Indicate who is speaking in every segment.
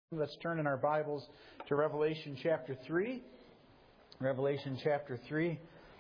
Speaker 1: Let's turn in our Bibles to Revelation chapter 3. Revelation chapter 3.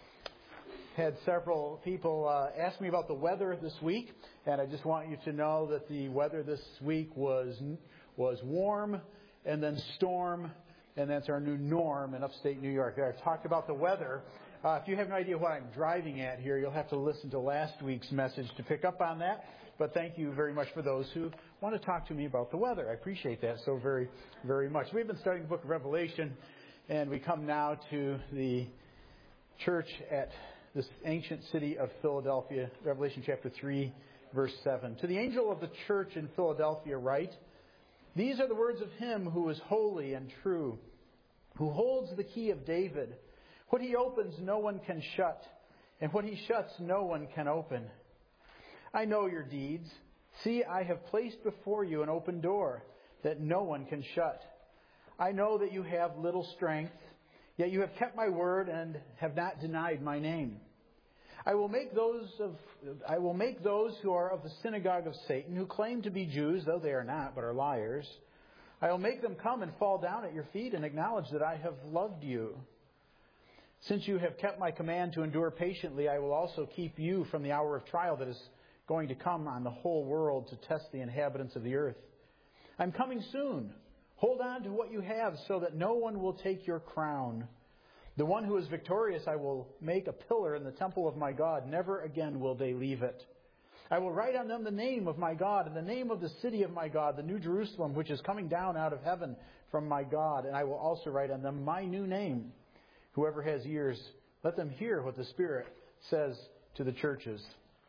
Speaker 1: Had several people ask me about the weather this week, and I just want you to know that the weather this week was warm and then storm, and that's our new norm in upstate New York. I've talked about the weather. If you have no idea what I'm driving at here, you'll have to listen to last week's message to pick up on that. But thank you very much for those who want to talk to me about the weather. I appreciate that so very, very much. We've been studying the book of Revelation, and we come now to the church at this ancient city of Philadelphia, Revelation chapter 3, verse 7. To the angel of the church in Philadelphia write, "These are the words of him who is holy and true, who holds the key of David. What he opens no one can shut, and what he shuts no one can open. I know your deeds. See, I have placed before you an open door that no one can shut. I know that you have little strength, yet you have kept my word and have not denied my name. I will make those who are of the synagogue of Satan, who claim to be Jews, though they are not, but are liars. I will make them come and fall down at your feet and acknowledge that I have loved you. Since you have kept my command to endure patiently, I will also keep you from the hour of trial that is going to come on the whole world to test the inhabitants of the earth. I'm coming soon. Hold on to what you have so that no one will take your crown. The one who is victorious I will make a pillar in the temple of my God. Never again will they leave it. I will write on them the name of my God and the name of the city of my God, the New Jerusalem, which is coming down out of heaven from my God. And I will also write on them my new name. Whoever has ears, let them hear what the Spirit says to the churches."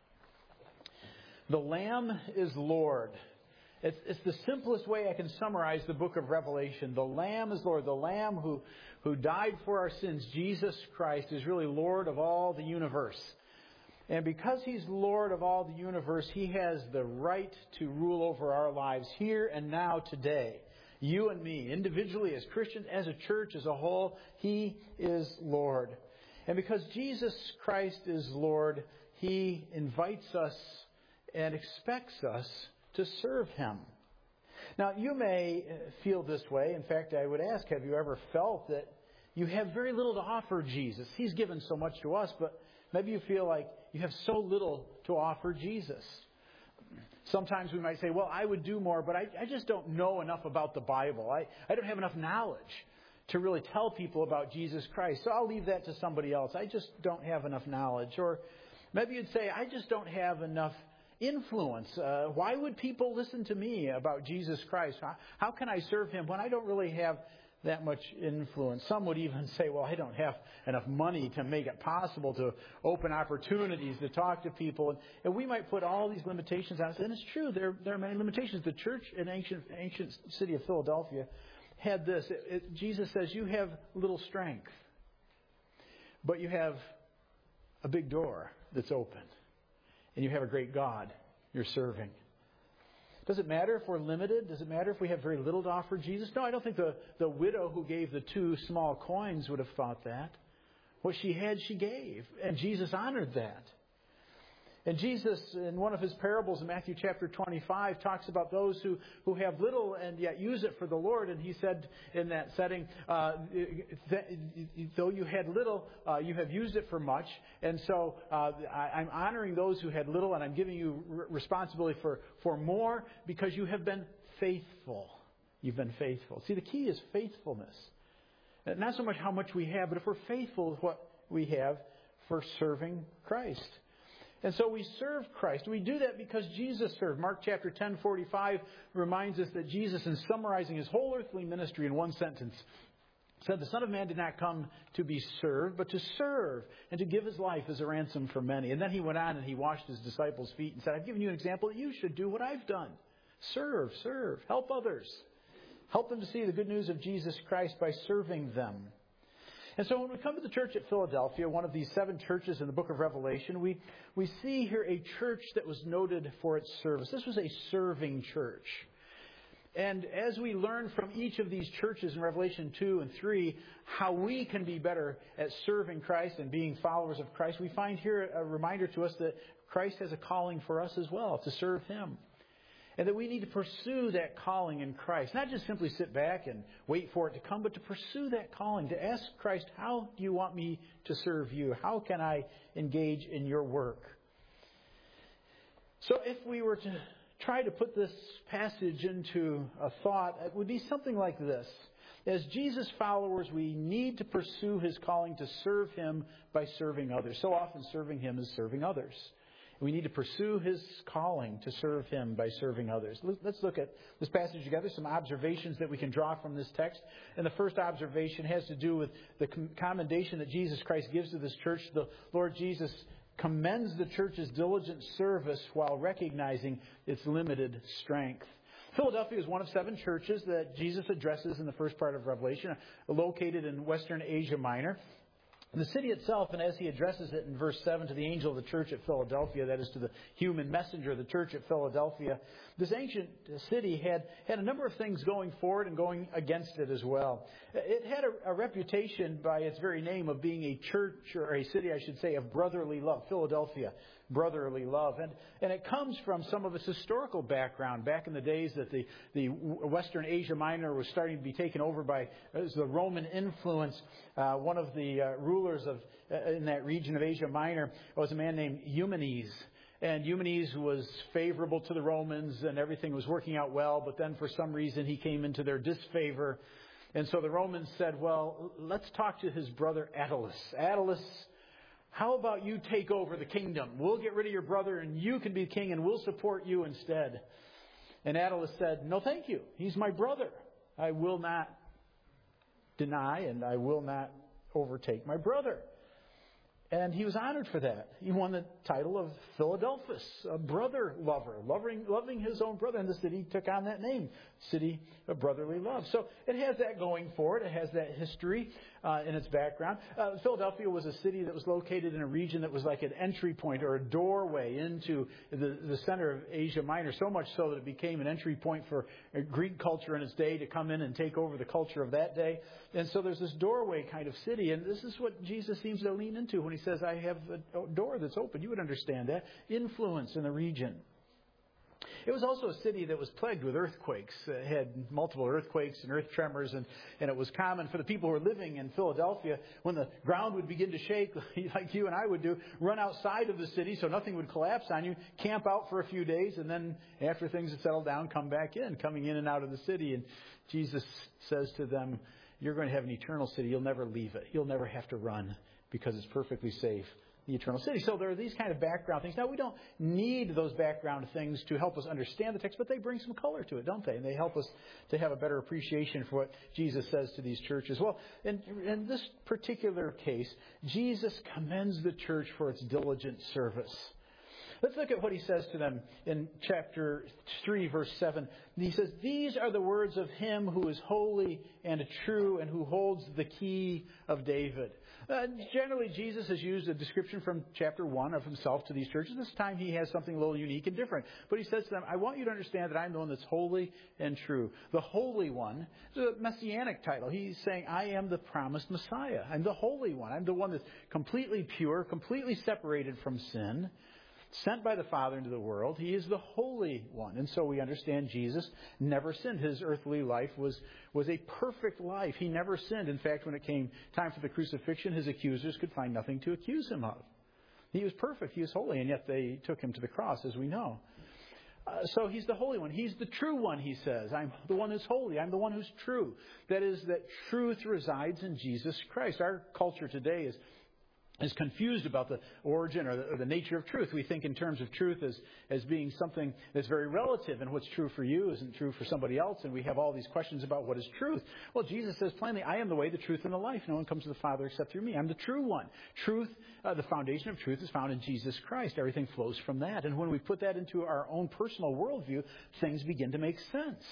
Speaker 1: The Lamb is Lord. It's the simplest way I can summarize the book of Revelation. The Lamb is Lord. The Lamb who died for our sins, Jesus Christ, is really Lord of all the universe. And because He's Lord of all the universe, He has the right to rule over our lives here and now today. You and me, individually, as Christians, as a church, as a whole, He is Lord. And because Jesus Christ is Lord, He invites us and expects us to serve Him. Now, you may feel this way. In fact, I would ask, have you ever felt that you have very little to offer Jesus? He's given so much to us, but maybe you feel like you have so little to offer Jesus. Sometimes we might say, well, I would do more, but I just don't know enough about the Bible. I don't have enough knowledge to really tell people about Jesus Christ, so I'll leave that to somebody else. I just don't have enough knowledge. Or maybe you'd say, I just don't have enough influence. Why would people listen to me about Jesus Christ? How can I serve Him when I don't really have that much influence? Some would even say, well, I don't have enough money to make it possible to open opportunities to talk to people. And we might put all these limitations on us. And it's true, there are many limitations. The church in ancient city of Philadelphia had this. Jesus says, you have little strength, but you have a big door that's open. And you have a great God you're serving. Does it matter if we're limited? Does it matter if we have very little to offer Jesus? No, I don't think the widow who gave the 2 small coins would have thought that. What she had, she gave. And Jesus honored that. And Jesus, in one of His parables in Matthew chapter 25, talks about those who have little and yet use it for the Lord. And He said in that setting, though you had little, you have used it for much. And so I'm honoring those who had little, and I'm giving you responsibility for more because you have been faithful. You've been faithful. See, the key is faithfulness. Not so much how much we have, but if we're faithful with what we have for serving Christ. And so we serve Christ. We do that because Jesus served. Mark chapter 10:45 reminds us that Jesus, in summarizing His whole earthly ministry in one sentence, said, "The Son of Man did not come to be served, but to serve and to give His life as a ransom for many." And then He went on and He washed His disciples' feet and said, "I've given you an example that you should do what I've done. Serve, help others. Help them to see the good news of Jesus Christ by serving them." And so when we come to the church at Philadelphia, one of these 7 churches in the book of Revelation, we see here a church that was noted for its service. This was a serving church. And as we learn from each of these churches in Revelation 2 and 3 how we can be better at serving Christ and being followers of Christ, we find here a reminder to us that Christ has a calling for us as well to serve Him. And that we need to pursue that calling in Christ. Not just simply sit back and wait for it to come, but to pursue that calling. To ask Christ, how do you want me to serve you? How can I engage in your work? So if we were to try to put this passage into a thought, it would be something like this. As Jesus followers, we need to pursue His calling to serve Him by serving others. So often serving Him is serving others. We need to pursue His calling to serve Him by serving others. Let's look at this passage together, some observations that we can draw from this text. And the first observation has to do with the commendation that Jesus Christ gives to this church. The Lord Jesus commends the church's diligent service while recognizing its limited strength. Philadelphia is one of 7 churches that Jesus addresses in the first part of Revelation, located in Western Asia Minor. The city itself, and as he addresses it in verse 7 to the angel of the church at Philadelphia, that is to the human messenger of the church at Philadelphia, this ancient city had a number of things going for it and going against it as well. It had a reputation by its very name of being a church, or a city, I should say, of brotherly love. Philadelphia, brotherly love. And it comes from some of its historical background. Back in the days that the Western Asia Minor was starting to be taken over by the Roman influence, one of the rulers in that region of Asia Minor was a man named Eumenes. And Eumenes was favorable to the Romans and everything was working out well, but then for some reason he came into their disfavor. And so the Romans said, well, let's talk to his brother Attalus. Attalus, how about you take over the kingdom? We'll get rid of your brother and you can be king and we'll support you instead. And Attalus said, no, thank you. He's my brother. I will not deny and I will not overtake my brother. And he was honored for that. He won the title of Philadelphus, a brother lover, loving his own brother. And the city took on that name, City of Brotherly Love. So it has that going for it. It has that history in its background. Philadelphia was a city that was located in a region that was like an entry point or a doorway into the center of Asia Minor, so much so that it became an entry point for Greek culture in its day to come in and take over the culture of that day. And so there's this doorway kind of city, and this is what Jesus seems to lean into when he says, I have a door that's open. You would understand that. Influence in the region. It was also a city that was plagued with earthquakes. It had multiple earthquakes and earth tremors, and it was common for the people who were living in Philadelphia, when the ground would begin to shake, like you and I would do, run outside of the city so nothing would collapse on you, camp out for a few days, and then after things had settled down, come back in, coming in and out of the city. And Jesus says to them, you're going to have an eternal city. You'll never leave it. You'll never have to run because it's perfectly safe. The eternal city. So there are these kind of background things. Now, we don't need those background things to help us understand the text, but they bring some color to it, don't they? And they help us to have a better appreciation for what Jesus says to these churches. Well, in this particular case, Jesus commends the church for its diligent service. Let's look at what he says to them in chapter 3, verse 7. He says, these are the words of him who is holy and true and who holds the key of David. Generally, Jesus has used a description from chapter 1 of himself to these churches. This time he has something a little unique and different. But he says to them, I want you to understand that I'm the one that's holy and true. The Holy One is a messianic title. He's saying, I am the promised Messiah. I'm the Holy One. I'm the one that's completely pure, completely separated from sin, sent by the Father into the world. He is the Holy One. And so we understand Jesus never sinned. His earthly life was a perfect life. He never sinned. In fact, when it came time for the crucifixion, his accusers could find nothing to accuse him of. He was perfect. He was holy. And yet they took him to the cross, as we know. So he's the Holy One. He's the true one, he says. I'm the one who's holy. I'm the one who's true. That is, that truth resides in Jesus Christ. Our culture today is confused about the origin or the nature of truth. We think in terms of truth as being something that's very relative, and what's true for you isn't true for somebody else, and we have all these questions about what is truth. Well, Jesus says plainly, I am the way, the truth, and the life. No one comes to the Father except through me. I'm the true one. Truth, the foundation of truth is found in Jesus Christ. Everything flows from that. And when we put that into our own personal worldview, things begin to make sense.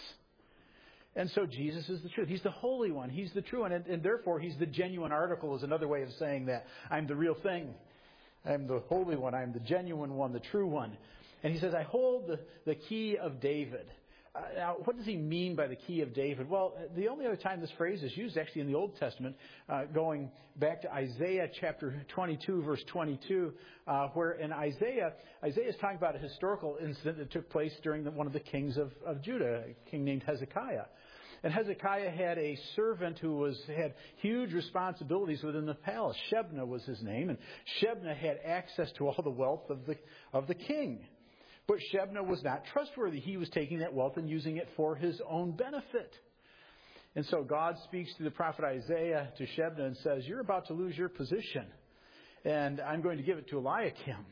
Speaker 1: And so Jesus is the truth. He's the Holy One. He's the true one. And therefore, he's the genuine article is another way of saying that. I'm the real thing. I'm the Holy One. I'm the genuine one, the true one. And he says, I hold the key of David. Now, what does he mean by the key of David? Well, the only other time this phrase is used actually in the Old Testament, going back to Isaiah chapter 22, verse 22, where in Isaiah is talking about a historical incident that took place during one of the kings of Judah, a king named Hezekiah. And Hezekiah had a servant who had huge responsibilities within the palace. Shebna was his name, and Shebna had access to all the wealth of the king. But Shebna was not trustworthy. He was taking that wealth and using it for his own benefit. And so God speaks to the prophet Isaiah to Shebna and says, "You're about to lose your position, and I'm going to give it to Eliakim.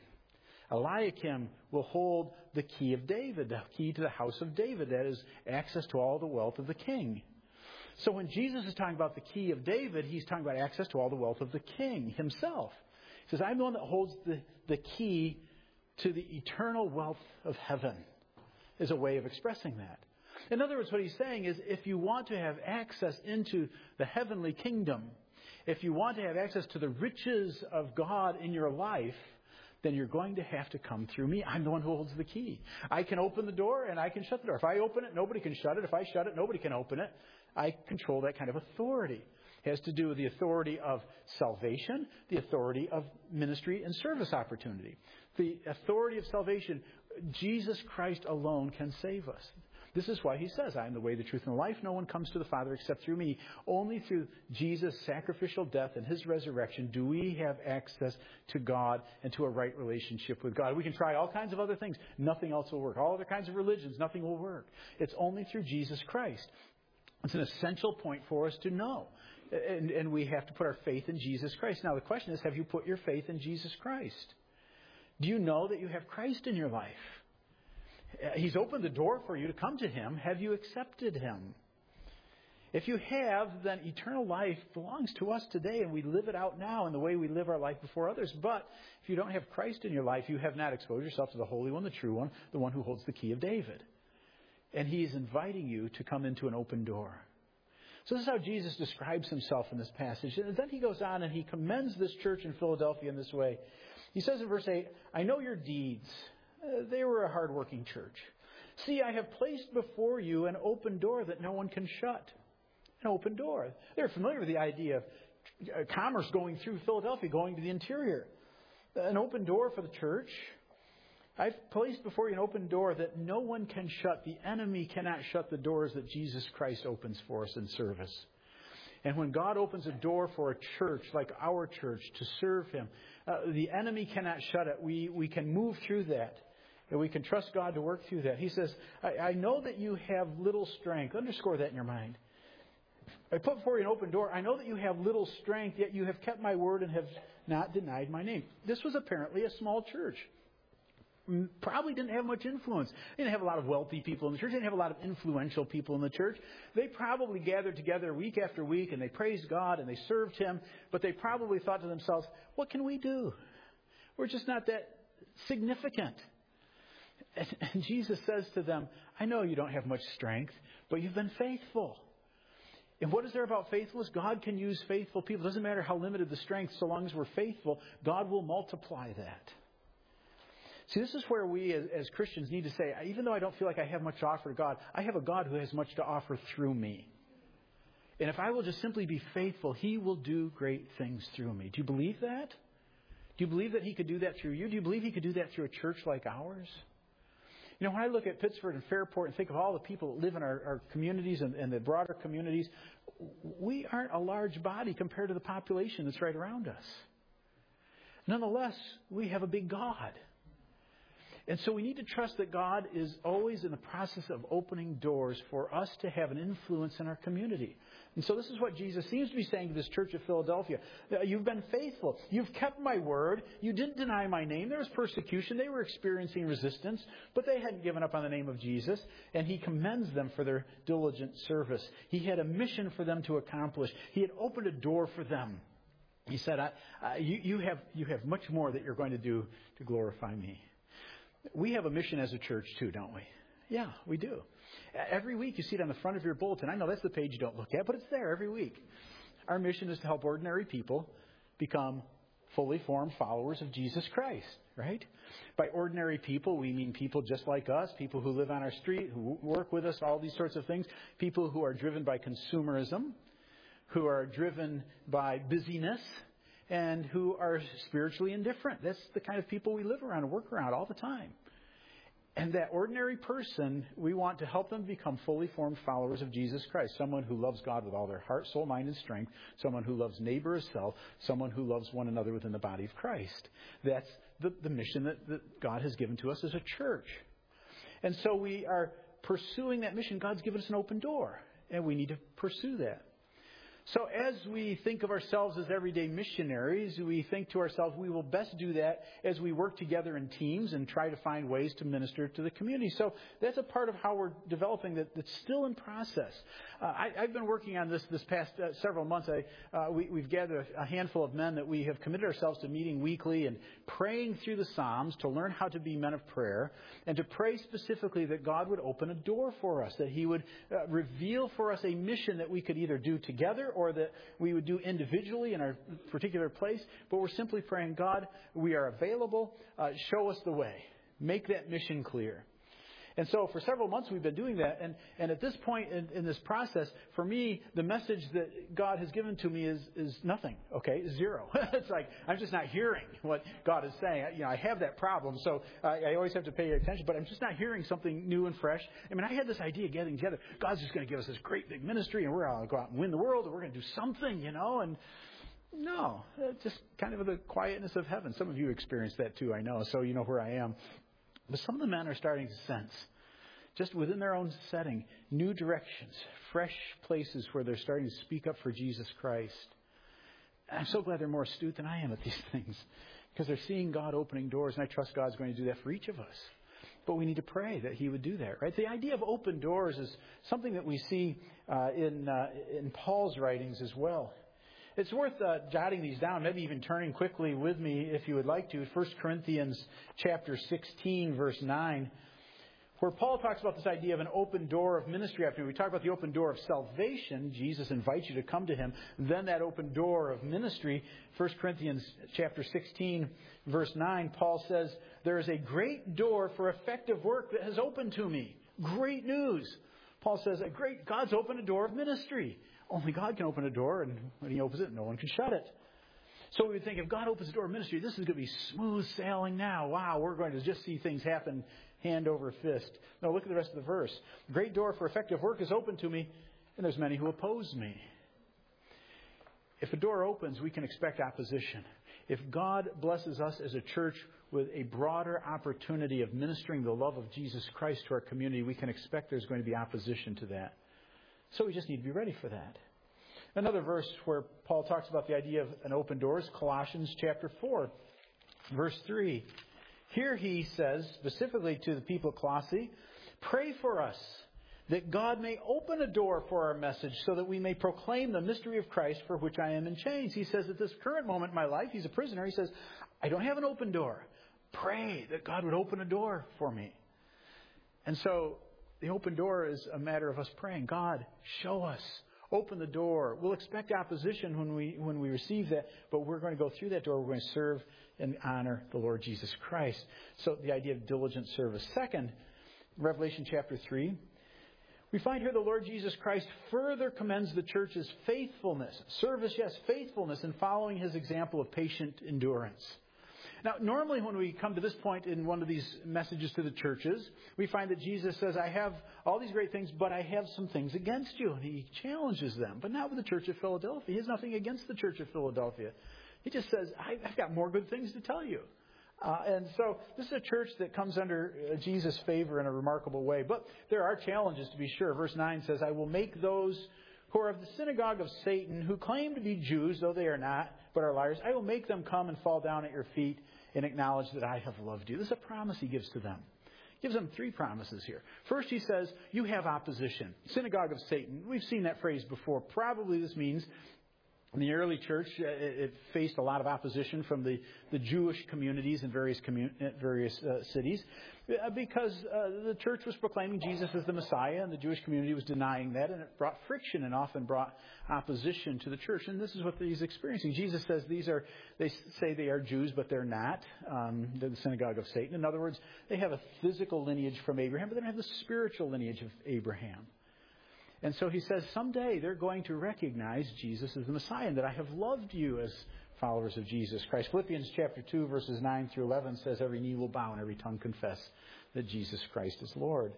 Speaker 1: Eliakim will hold the key of David, the key to the house of David, that is access to all the wealth of the king." So when Jesus is talking about the key of David, he's talking about access to all the wealth of the king himself. He says, "I'm the one that holds the key to the eternal wealth of heaven," is a way of expressing that. In other words, what he's saying is, if you want to have access into the heavenly kingdom, if you want to have access to the riches of God in your life, then you're going to have to come through me. I'm the one who holds the key. I can open the door and I can shut the door. If I open it, nobody can shut it. If I shut it, nobody can open it. I control that kind of authority. It has to do with the authority of salvation, the authority of ministry and service opportunity. The authority of salvation, Jesus Christ alone can save us. This is why he says, "I am the way, the truth, and the life. No one comes to the Father except through me." Only through Jesus' sacrificial death and his resurrection do we have access to God and to a right relationship with God. We can try all kinds of other things. Nothing else will work. All other kinds of religions, nothing will work. It's only through Jesus Christ. It's an essential point for us to know. And we have to put our faith in Jesus Christ. Now, the question is, have you put your faith in Jesus Christ? Do you know that you have Christ in your life? He's opened the door for you to come to him. Have you accepted him? If you have, then eternal life belongs to us today, and we live it out now in the way we live our life before others. But if you don't have Christ in your life, you have not exposed yourself to the Holy One, the true one, the one who holds the key of David. And he is inviting you to come into an open door. So this is how Jesus describes himself in this passage. And then he goes on and he commends this church in Philadelphia in this way. He says in verse 8, "I know your deeds. They were a hard-working church. See, I have placed before you an open door that no one can shut." An open door. They're familiar with the idea of commerce going through Philadelphia, going to the interior. An open door for the church. "I've placed before you an open door that no one can shut." The enemy cannot shut the doors that Jesus Christ opens for us in service. And when God opens a door for a church like our church to serve him, the enemy cannot shut it. We can move through that. And we can trust God to work through that. He says, I know that you have little strength. Underscore that in your mind. I put before you an open door. I know that you have little strength, yet you have kept my word and have not denied my name. This was apparently a small church. Probably didn't have much influence. They didn't have a lot of wealthy people in the church. They didn't have a lot of influential people in the church. They probably gathered together week after week and they praised God and they served him. But they probably thought to themselves, what can we do? We're just not that significant. And Jesus says to them, I know you don't have much strength, but you've been faithful. And what is there about faithfulness? God can use faithful people. It doesn't matter how limited the strength, so long as we're faithful, God will multiply that. See, this is where we as Christians need to say, even though I don't feel like I have much to offer to God, I have a God who has much to offer through me. And if I will just simply be faithful, he will do great things through me. Do you believe that? Do you believe that he could do that through you? Do you believe he could do that through a church like ours? You know, when I look at Pittsford and Fairport and think of all the people that live in our communities and the broader communities, we aren't a large body compared to the population that's right around us. Nonetheless, we have a big God. And so we need to trust that God is always in the process of opening doors for us to have an influence in our community. And so this is what Jesus seems to be saying to this church of Philadelphia. You've been faithful. You've kept my word. You didn't deny my name. There was persecution. They were experiencing resistance, but they hadn't given up on the name of Jesus. And he commends them for their diligent service. He had a mission for them to accomplish. He had opened a door for them. He said, you have much more that you're going to do to glorify me. We have a mission as a church too, don't we? Yeah, we do. Every week you see it on the front of your bulletin. I know that's the page you don't look at, but it's there every week. Our mission is to help ordinary people become fully formed followers of Jesus Christ, right? By ordinary people, we mean people just like us, people who live on our street, who work with us, all these sorts of things, people who are driven by consumerism, who are driven by busyness, and who are spiritually indifferent. That's the kind of people we live around and work around all the time. And that ordinary person, we want to help them become fully formed followers of Jesus Christ. Someone who loves God with all their heart, soul, mind, and strength. Someone who loves neighbor as self. Someone who loves one another within the body of Christ. That's the mission that God has given to us as a church. And so we are pursuing that mission. God's given us an open door, and we need to pursue that. So as we think of ourselves as everyday missionaries, we think to ourselves we will best do that as we work together in teams and try to find ways to minister to the community. So that's a part of how we're developing that's still in process. I've been working on this past several months. We've gathered a handful of men that we have committed ourselves to meeting weekly and praying through the Psalms to learn how to be men of prayer and to pray specifically that God would open a door for us, that He would reveal for us a mission that we could either do together or that we would do individually in our particular place. But we're simply praying, God, we are available. Show us the way. Make that mission clear. And so for several months we've been doing that. And at this point in this process, for me, the message that God has given to me is nothing. Okay, zero. It's like I'm just not hearing what God is saying. I have that problem, so I always have to pay attention. But I'm just not hearing something new and fresh. I mean, I had this idea getting together. God's just going to give us this great big ministry, and we're going to go out and win the world, and we're going to do something, And no, just kind of the quietness of heaven. Some of you experienced that too, I know. So you know where I am. But some of the men are starting to sense, just within their own setting, new directions, fresh places where they're starting to speak up for Jesus Christ. And I'm so glad they're more astute than I am at these things, because they're seeing God opening doors, and I trust God's going to do that for each of us. But we need to pray that He would do that, right? The idea of open doors is something that we see in Paul's writings as well. It's worth jotting these down, maybe even turning quickly with me if you would like to. 1 Corinthians chapter 16, verse 9, where Paul talks about this idea of an open door of ministry opportunity. We talk about the open door of salvation. Jesus invites you to come to Him. Then that open door of ministry, 1 Corinthians chapter 16, verse 9, Paul says, there is a great door for effective work that has opened to me. Great news. Paul says, God's opened a door of ministry. Only God can open a door, and when He opens it, no one can shut it. So we would think, if God opens the door of ministry, this is going to be smooth sailing now. Wow, we're going to just see things happen hand over fist. No, look at the rest of the verse. Great door for effective work is open to me, and there's many who oppose me. If a door opens, we can expect opposition. If God blesses us as a church with a broader opportunity of ministering the love of Jesus Christ to our community, we can expect there's going to be opposition to that. So we just need to be ready for that. Another verse where Paul talks about the idea of an open door is Colossians chapter 4, verse 3. Here he says, specifically to the people of Colossae, pray for us that God may open a door for our message so that we may proclaim the mystery of Christ for which I am in chains. He says, at this current moment in my life, he's a prisoner. He says, I don't have an open door. Pray that God would open a door for me. And so the open door is a matter of us praying, God, show us. Open the door. We'll expect opposition when we receive that, but we're going to go through that door. We're going to serve and honor the Lord Jesus Christ. So the idea of diligent service. Second, Revelation chapter 3, we find here the Lord Jesus Christ further commends the church's faithfulness. Service, yes, faithfulness in following His example of patient endurance. Now, normally when we come to this point in one of these messages to the churches, we find that Jesus says, I have all these great things, but I have some things against you. And He challenges them, but not with the church of Philadelphia. He has nothing against the church of Philadelphia. He just says, I've got more good things to tell you. And so this is a church that comes under Jesus' favor in a remarkable way. But there are challenges, to be sure. Verse 9 says, I will make those who are of the synagogue of Satan, who claim to be Jews, though they are not, but are liars, I will make them come and fall down at your feet and acknowledge that I have loved you. This is a promise He gives to them. He gives them three promises here. First, He says, you have opposition. Synagogue of Satan. We've seen that phrase before. Probably this means In the early church, it faced a lot of opposition from the Jewish communities in various cities because the church was proclaiming Jesus as the Messiah, and the Jewish community was denying that, and it brought friction and often brought opposition to the church. And this is what he's experiencing. Jesus says they say they are Jews, but they're not. They're the synagogue of Satan. In other words, they have a physical lineage from Abraham, but they don't have the spiritual lineage of Abraham. And so he says someday they're going to recognize Jesus as the Messiah and that I have loved you as followers of Jesus Christ. Philippians chapter 2, verses 9 through 11 says every knee will bow and every tongue confess that Jesus Christ is Lord.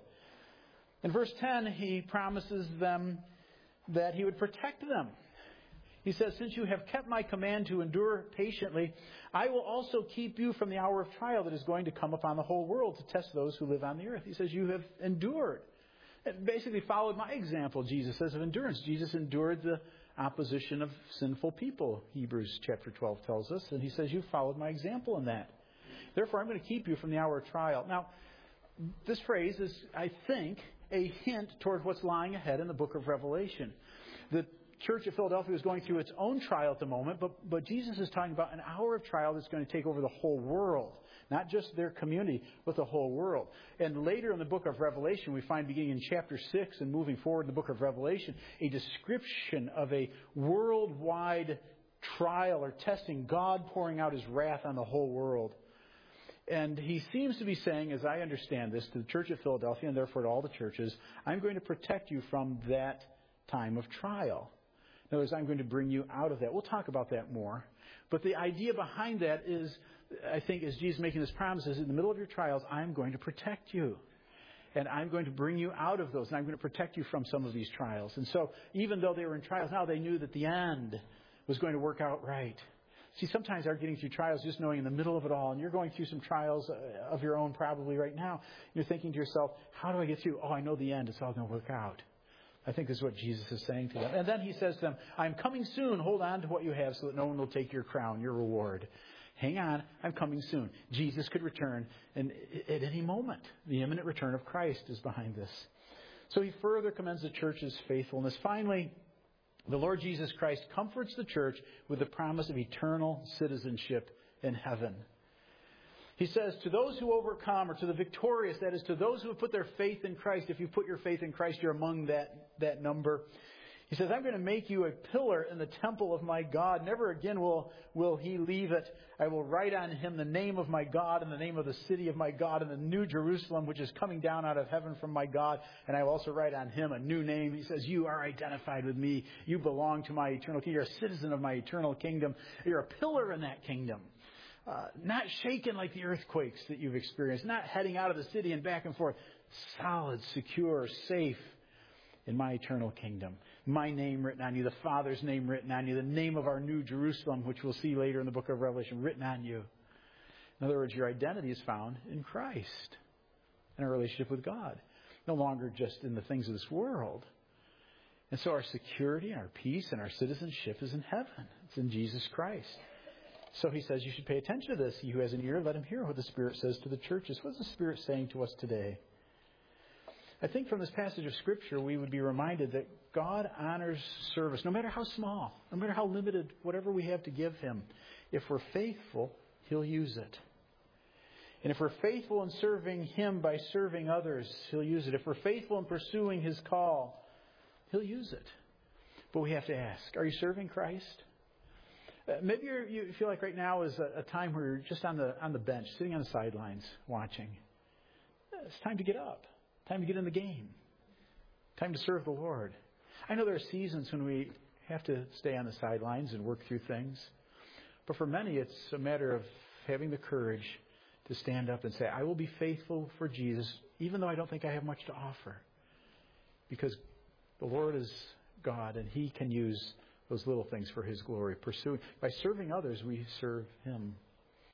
Speaker 1: In verse 10, he promises them that he would protect them. He says, since you have kept my command to endure patiently, I will also keep you from the hour of trial that is going to come upon the whole world to test those who live on the earth. He says, you have endured. It basically followed my example, Jesus says, of endurance. Jesus endured the opposition of sinful people, Hebrews chapter 12 tells us. And he says, you followed my example in that. Therefore, I'm going to keep you from the hour of trial. Now, this phrase is, I think, a hint toward what's lying ahead in the book of Revelation. The church of Philadelphia is going through its own trial at the moment, but Jesus is talking about an hour of trial that's going to take over the whole world. Not just their community, but the whole world. And later in the book of Revelation, we find beginning in chapter 6 and moving forward in the book of Revelation, a description of a worldwide trial or testing, God pouring out his wrath on the whole world. And he seems to be saying, as I understand this, to the church of Philadelphia and therefore to all the churches, I'm going to protect you from that time of trial. In other words, I'm going to bring you out of that. We'll talk about that more. But the idea behind that is, I think, as Jesus is making this promise, is in the middle of your trials, I'm going to protect you. And I'm going to bring you out of those. And I'm going to protect you from some of these trials. And so, even though they were in trials, now they knew that the end was going to work out right. See, sometimes our getting through trials, just knowing in the middle of it all, and you're going through some trials of your own probably right now, you're thinking to yourself, how do I get through? Oh, I know the end. It's all going to work out. I think this is what Jesus is saying to them. And then he says to them, I'm coming soon. Hold on to what you have so that no one will take your crown, your reward. Hang on, I'm coming soon. Jesus could return and at any moment. The imminent return of Christ is behind this. So he further commends the church's faithfulness. Finally, the Lord Jesus Christ comforts the church with the promise of eternal citizenship in heaven. He says, to those who overcome, or to the victorious, that is, to those who have put their faith in Christ, if you put your faith in Christ, you're among that number. He says, I'm going to make you a pillar in the temple of my God. Never again will he leave it. I will write on him the name of my God and the name of the city of my God and the new Jerusalem, which is coming down out of heaven from my God. And I will also write on him a new name. He says, you are identified with me. You belong to my eternal kingdom. You're a citizen of my eternal kingdom. You're a pillar in that kingdom. Not shaken like the earthquakes that you've experienced. Not heading out of the city and back and forth. Solid, secure, safe in my eternal kingdom. My name written on you, the Father's name written on you, the name of our new Jerusalem, which we'll see later in the book of Revelation, written on you. In other words, your identity is found in Christ, in our relationship with God, no longer just in the things of this world. And so our security and our peace and our citizenship is in heaven. It's in Jesus Christ. So he says you should pay attention to this. He who has an ear, let him hear what the Spirit says to the churches. What is the Spirit saying to us today? I think from this passage of Scripture, we would be reminded that God honors service, no matter how small, no matter how limited, whatever we have to give him. If we're faithful, he'll use it. And if we're faithful in serving him by serving others, he'll use it. If we're faithful in pursuing his call, he'll use it. But we have to ask, are you serving Christ? Maybe you feel like right now is a time where you're just on the bench, sitting on the sidelines, watching. It's time to get up. Time to get in the game. Time to serve the Lord. I know there are seasons when we have to stay on the sidelines and work through things. But for many, it's a matter of having the courage to stand up and say, I will be faithful for Jesus, even though I don't think I have much to offer. Because the Lord is God, and he can use those little things for his glory. By serving others, we serve him.